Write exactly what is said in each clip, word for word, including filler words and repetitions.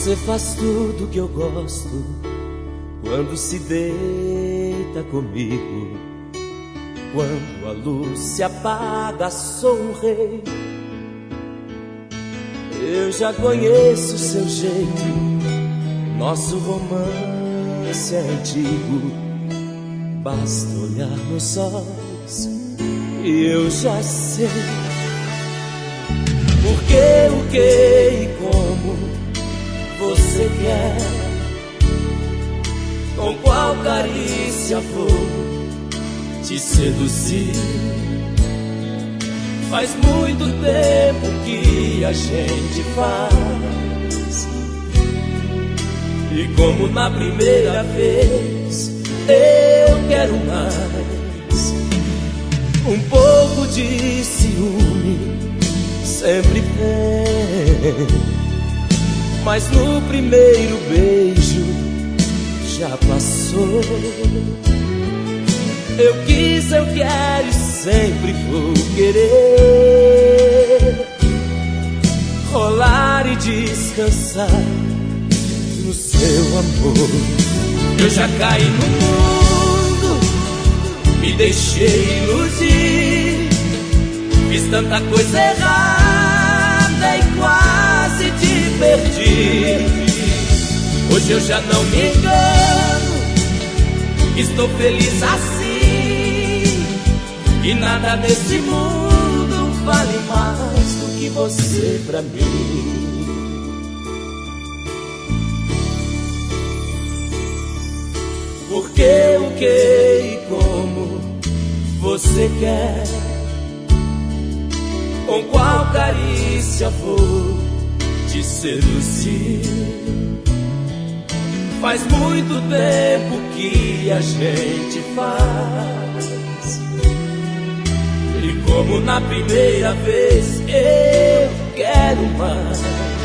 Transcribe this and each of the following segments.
Você faz tudo que eu gosto quando se deita comigo. Quando a luz se apaga, sou um rei. Eu já conheço o seu jeito, nosso romance é antigo. Basta olhar nos olhos e eu já sei por que, o que e como você quer. Com qual carícia vou te seduzir? Faz muito tempo que a gente faz, e como na primeira vez, eu quero mais. Um pouco de ciúme sempre vem, mas no primeiro beijo já passou. Eu quis, eu quero e sempre vou querer rolar e descansar no seu amor. Eu já caí no mundo, me deixei iludir, fiz tanta coisa errada e quase te perdi. Hoje eu já não me engano, estou feliz assim, e nada nesse mundo vale mais do que você pra mim. Porque, o que e como você quer, com qual carícia vou te seduzir? Faz muito tempo que a gente faz, e como na primeira vez, eu quero mais.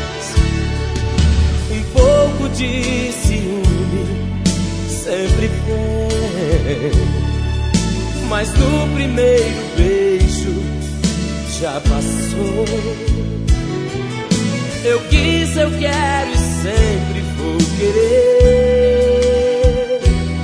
Um pouco de ciúme sempre vem, mas no primeiro beijo já passou. Eu quis, eu quero e sempre vou querer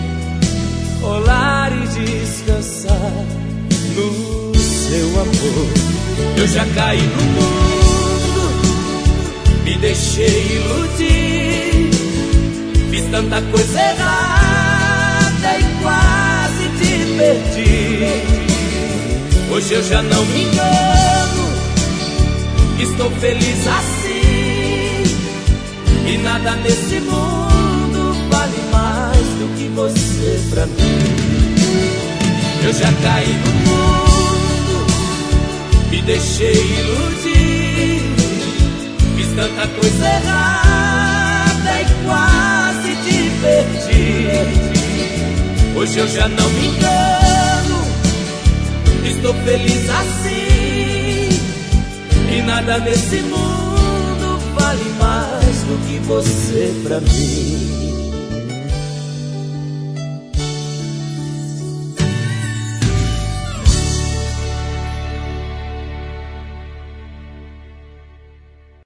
rolar e descansar no seu amor. Eu já caí no mundo, me deixei iludir, fiz tanta coisa errada e quase te perdi. Hoje eu já não me engano, estou feliz assim, e nada nesse mundo vale mais do que você pra mim. Eu já caí no mundo, me deixei iludir, fiz tanta coisa errada e quase te perdi. Hoje eu já não me engano, estou feliz assim, e nada nesse mundo vale mais do que você pra mim.